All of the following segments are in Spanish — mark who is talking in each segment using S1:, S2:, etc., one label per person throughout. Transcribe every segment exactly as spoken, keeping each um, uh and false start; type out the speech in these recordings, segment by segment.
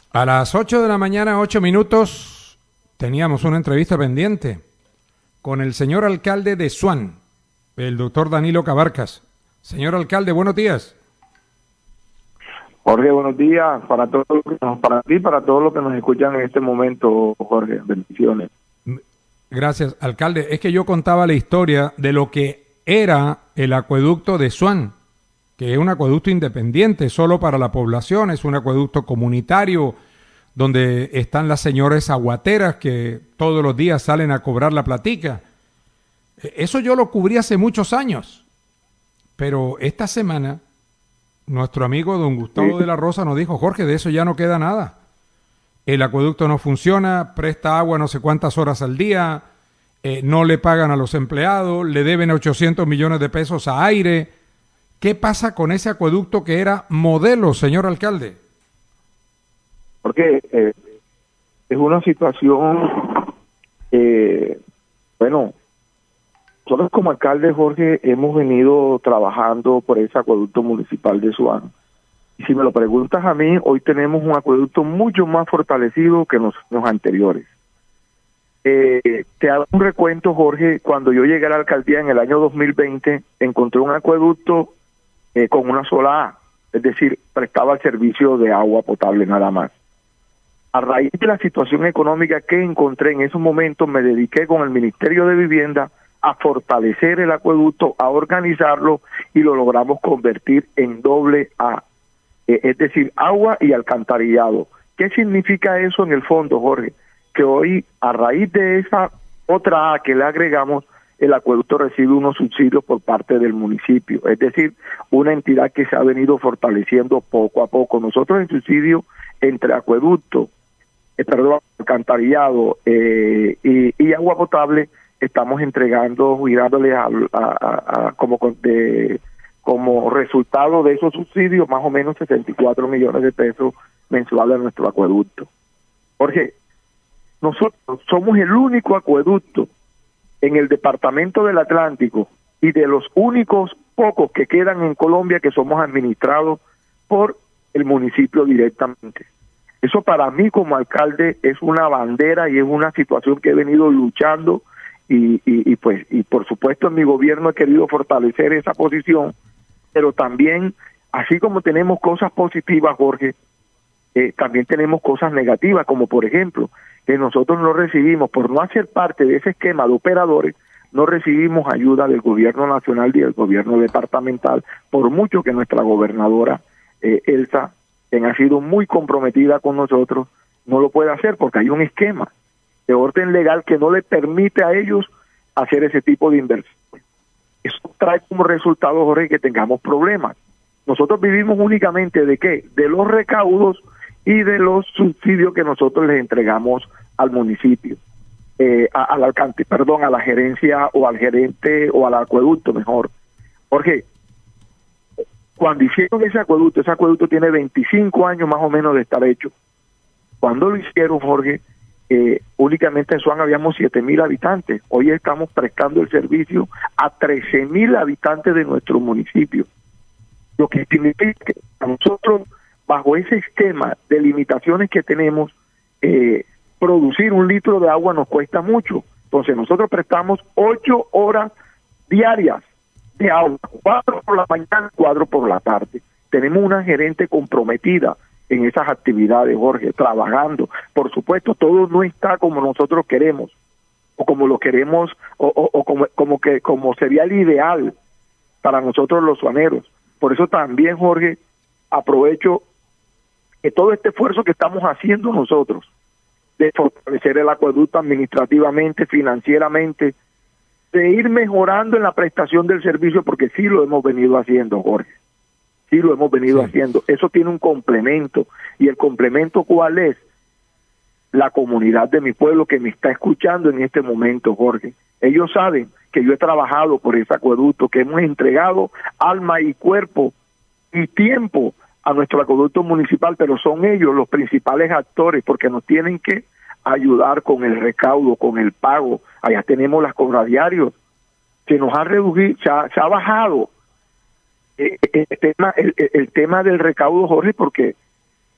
S1: A las ocho de la mañana, ocho minutos, teníamos una entrevista pendiente con el señor alcalde de Suán, el doctor Danilo Cabarcas. Señor alcalde, buenos días.
S2: Jorge, buenos días para todos, para ti, para todos los que nos escuchan en este momento, Jorge, bendiciones.
S1: Gracias, alcalde. Es que yo contaba la historia de lo que era el acueducto de Suán, que es un acueducto independiente, solo para la población, es un acueducto comunitario, donde están las señoras aguateras que todos los días salen a cobrar la platica. Eso yo lo cubrí hace muchos años, pero esta semana nuestro amigo don Gustavo sí. de la Rosa nos dijo, Jorge, de eso ya no queda nada. El acueducto no funciona, presta agua no sé cuántas horas al día, eh, no le pagan a los empleados, le deben ochocientos millones de pesos a Aire. ¿Qué pasa con ese acueducto que era modelo, señor alcalde?
S2: Porque eh, es una situación, eh, bueno, nosotros como alcalde, Jorge, hemos venido trabajando por ese acueducto municipal de Suán. Y si me lo preguntas a mí, hoy tenemos un acueducto mucho más fortalecido que los, los anteriores. Eh, te hago un recuento, Jorge, cuando yo llegué a la alcaldía en el año dos mil veinte, encontré un acueducto eh, con una sola A, es decir, prestaba el servicio de agua potable nada más. A raíz de la situación económica que encontré en esos momentos, me dediqué con el Ministerio de Vivienda a fortalecer el acueducto, a organizarlo y lo logramos convertir en doble A, eh, es decir, agua y alcantarillado. ¿Qué significa eso en el fondo, Jorge? Que hoy, a raíz de esa otra A que le agregamos, el acueducto recibe unos subsidios por parte del municipio, es decir, una entidad que se ha venido fortaleciendo poco a poco. Nosotros en subsidio entre acueducto, eh, perdón, alcantarillado eh, y, y agua potable, estamos entregando y dándole a, a, a, a como de, como resultado de esos subsidios más o menos sesenta y cuatro millones de pesos mensuales a nuestro acueducto. Jorge, nosotros somos el único acueducto en el departamento del Atlántico y de los únicos pocos que quedan en Colombia que somos administrados por el municipio directamente. Eso para mí como alcalde es una bandera y es una situación que he venido luchando y, y, y pues y por supuesto en mi gobierno he querido fortalecer esa posición, pero también así como tenemos cosas positivas, Jorge, eh, también tenemos cosas negativas, como por ejemplo que nosotros no recibimos, por no hacer parte de ese esquema de operadores, no recibimos ayuda del gobierno nacional y del gobierno departamental, por mucho que nuestra gobernadora eh, Elsa, quien ha sido muy comprometida con nosotros, no lo puede hacer porque hay un esquema de orden legal que no le permite a ellos hacer ese tipo de inversión. Eso trae como resultado, Jorge, que tengamos problemas. Nosotros vivimos únicamente de qué? De los recaudos y de los subsidios que nosotros les entregamos al municipio, eh, a, al alcance, perdón, a la gerencia o al gerente o al acueducto, mejor. Jorge, cuando hicieron ese acueducto, ese acueducto tiene veinticinco años más o menos de estar hecho. Cuando lo hicieron, Jorge, eh, únicamente en Suán habíamos siete mil habitantes. Hoy estamos prestando el servicio a trece mil habitantes de nuestro municipio. Lo que significa que a nosotros, bajo ese esquema de limitaciones que tenemos, eh, producir un litro de agua nos cuesta mucho. Entonces nosotros prestamos ocho horas diarias de agua, cuatro por la mañana, cuatro por la tarde. Tenemos una gerente comprometida en esas actividades, Jorge, trabajando. Por supuesto, todo no está como nosotros queremos, o como lo queremos, o, o, o como, como que como sería el ideal para nosotros los suaneros. Por eso también, Jorge, aprovecho que todo este esfuerzo que estamos haciendo nosotros de fortalecer el acueducto administrativamente, financieramente, de ir mejorando en la prestación del servicio, porque sí lo hemos venido haciendo, Jorge. Sí lo hemos venido sí. haciendo. Eso tiene un complemento. ¿Y el complemento cuál es? La comunidad de mi pueblo que me está escuchando en este momento, Jorge. Ellos saben que yo he trabajado por ese acueducto, que hemos entregado alma y cuerpo y tiempo a nuestro acueducto municipal, pero son ellos los principales actores porque nos tienen que ayudar con el recaudo, con el pago. Allá tenemos las cobradiarios, que nos ha reducido, se ha, se ha bajado eh, el, tema, el, el tema del recaudo, Jorge, porque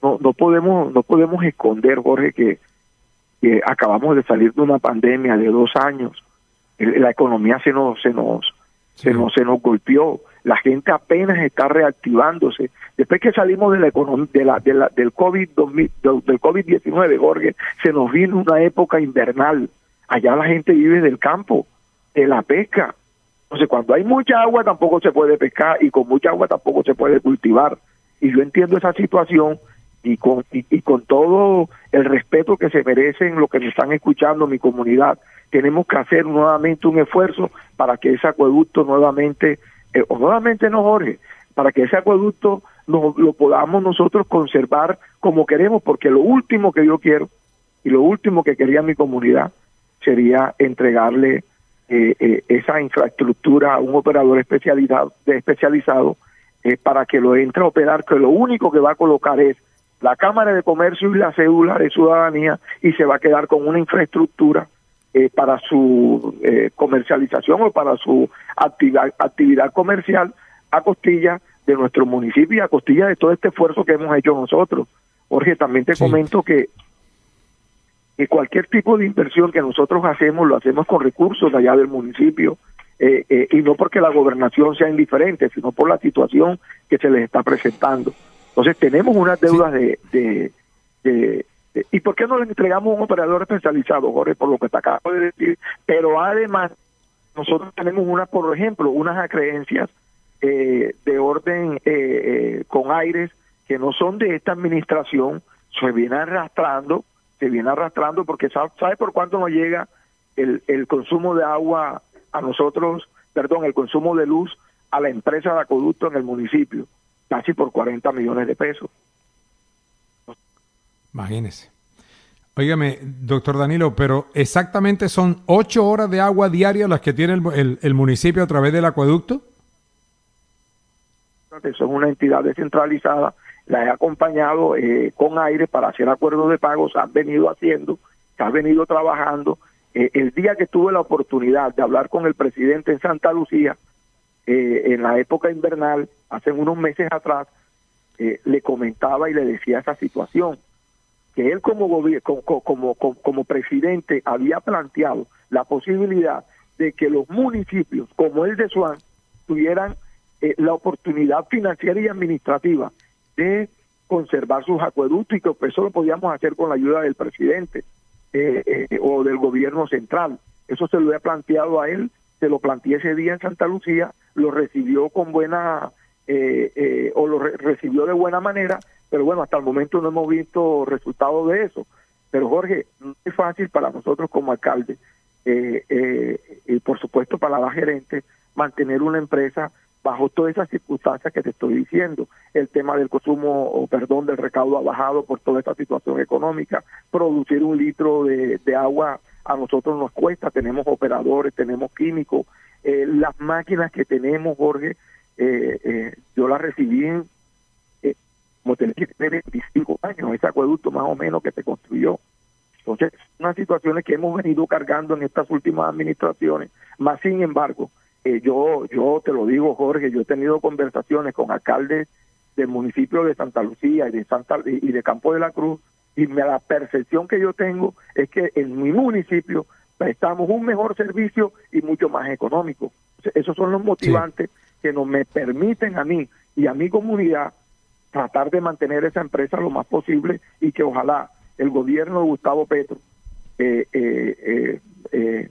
S2: no, no podemos, no podemos esconder, Jorge, que, que acabamos de salir de una pandemia de dos años. El, la economía se nos, se nos, sí. se nos, se nos golpeó. La gente apenas está reactivándose. Después que salimos de la economía, de la, de la, del COVID del COVID diecinueve, Jorge, se nos vino una época invernal. Allá la gente vive del campo, de la pesca. Entonces, cuando hay mucha agua tampoco se puede pescar y con mucha agua tampoco se puede cultivar. Y yo entiendo esa situación y con y, y con todo el respeto que se merecen los que me están escuchando, mi comunidad, tenemos que hacer nuevamente un esfuerzo para que ese acueducto nuevamente, eh, o nuevamente no, Jorge, para que ese acueducto nos, lo podamos nosotros conservar como queremos, porque lo último que yo quiero y lo último que quería mi comunidad sería entregarle eh, eh, esa infraestructura a un operador especializado, especializado eh, para que lo entre a operar, que lo único que va a colocar es la Cámara de Comercio y la cédula de ciudadanía y se va a quedar con una infraestructura eh, para su eh, comercialización o para su actividad, actividad comercial a costilla de nuestro municipio y a costilla de todo este esfuerzo que hemos hecho nosotros. Jorge, también te sí. comento que que cualquier tipo de inversión que nosotros hacemos, lo hacemos con recursos de allá del municipio, eh, eh, y no porque la gobernación sea indiferente, sino por la situación que se les está presentando. Entonces tenemos unas deudas sí. de, de, de, de... ¿Y por qué no les entregamos un operador especializado, Jorge? Por lo que te acabo de decir. Pero además, nosotros tenemos una, por ejemplo, unas acreencias eh, de orden eh, eh, con aires que no son de esta administración, se vienen arrastrando, se viene arrastrando porque sabe, sabe por cuánto nos llega el, el consumo de agua a nosotros, perdón, el consumo de luz a la empresa de acueducto en el municipio, casi por cuarenta millones de pesos.
S1: Imagínese. Óigame, doctor Danilo, pero exactamente son ocho horas de agua diaria las que tiene el, el, el municipio a través del acueducto.
S2: Eso es una entidad descentralizada. La he acompañado eh, con aire para hacer acuerdos de pagos, se han venido haciendo, se han venido trabajando. Eh, el día que tuve la oportunidad de hablar con el presidente en Santa Lucía, eh, en la época invernal, hace unos meses atrás, eh, le comentaba y le decía esa situación, que él como, como, como, como, como presidente había planteado la posibilidad de que los municipios, como el de Suán, tuvieran eh, la oportunidad financiera y administrativa de conservar sus acueductos y que eso lo podíamos hacer con la ayuda del presidente eh, eh, o del gobierno central. Eso se lo he planteado a él, se lo planteé ese día en Santa Lucía, lo recibió con buena, eh, eh, o lo re recibió de buena manera, pero bueno, hasta el momento no hemos visto resultados de eso. Pero Jorge, no es fácil para nosotros como alcalde, eh, eh, y por supuesto para la gerente, mantener una empresa bajo todas esas circunstancias que te estoy diciendo. El tema del consumo, o perdón, del recaudo ha bajado por toda esta situación económica. Producir un litro de, de agua a nosotros nos cuesta, tenemos operadores, tenemos químicos. Eh, las máquinas que tenemos, Jorge, eh, eh, yo las recibí en, eh, como tenía que tener veinticinco años, ese acueducto más o menos que se construyó. Entonces, unas situaciones que hemos venido cargando en estas últimas administraciones, más sin embargo, Eh, yo yo te lo digo, Jorge, yo he tenido conversaciones con alcaldes del municipio de Santa Lucía y de Santa y de Campo de la Cruz, y me, la percepción que yo tengo es que en mi municipio prestamos un mejor servicio y mucho más económico. Esos son los motivantes sí. que nos me permiten a mí y a mi comunidad tratar de mantener esa empresa lo más posible y que ojalá el gobierno de Gustavo Petro eh, eh, eh, eh,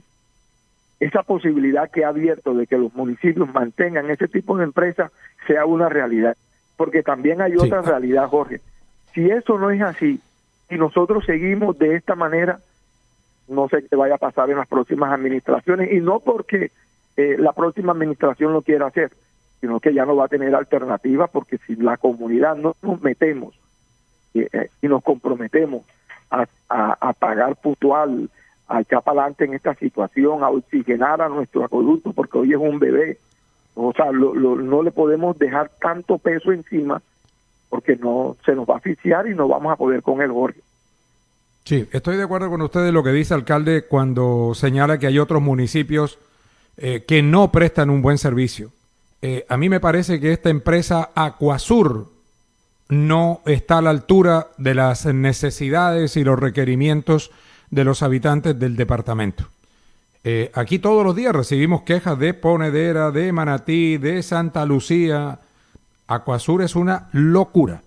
S2: esa posibilidad que ha abierto de que los municipios mantengan ese tipo de empresas sea una realidad. Porque también hay otra sí. realidad, Jorge. Si eso no es así, y nosotros seguimos de esta manera, no sé qué vaya a pasar en las próximas administraciones, y no porque eh, la próxima administración lo quiera hacer, sino que ya no va a tener alternativa, porque si la comunidad no nos metemos eh, eh, y nos comprometemos a, a, a pagar puntual, a echar para adelante en esta situación, a oxigenar a nuestro acueducto, porque hoy es un bebé. O sea, lo, lo, no le podemos dejar tanto peso encima, porque no se nos va a asfixiar y no vamos a poder con él, Jorge.
S1: Sí, estoy de acuerdo con usted de lo que dice, alcalde, cuando señala que hay otros municipios eh, que no prestan un buen servicio. Eh, a mí me parece que esta empresa Acuasur no está a la altura de las necesidades y los requerimientos de los habitantes del departamento. Eh, aquí todos los días recibimos quejas de Ponedera, de Manatí, de Santa Lucía. Acuasur es una locura.